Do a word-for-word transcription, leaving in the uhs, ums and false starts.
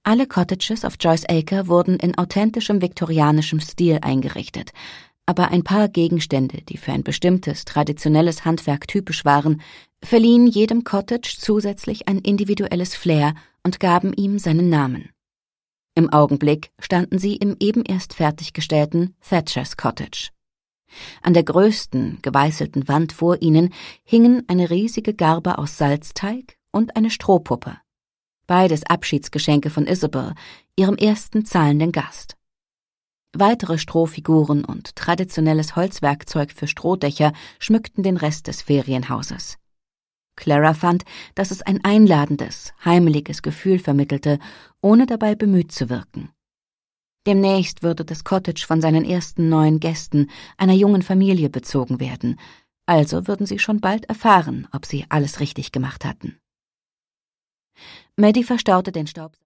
Alle Cottages auf Joyce Acre wurden in authentischem viktorianischem Stil eingerichtet, aber ein paar Gegenstände, die für ein bestimmtes, traditionelles Handwerk typisch waren, verliehen jedem Cottage zusätzlich ein individuelles Flair und gaben ihm seinen Namen. Im Augenblick standen sie im eben erst fertiggestellten Thatchers Cottage. An der größten, geweißelten Wand vor ihnen hingen eine riesige Garbe aus Salzteig und eine Strohpuppe. Beides Abschiedsgeschenke von Isabel, ihrem ersten zahlenden Gast. Weitere Strohfiguren und traditionelles Holzwerkzeug für Strohdächer schmückten den Rest des Ferienhauses. Clara fand, dass es ein einladendes, heimeliges Gefühl vermittelte, ohne dabei bemüht zu wirken. Demnächst würde das Cottage von seinen ersten neuen Gästen, einer jungen Familie, bezogen werden, also würden sie schon bald erfahren, ob sie alles richtig gemacht hatten. Maddie verstaute den Staub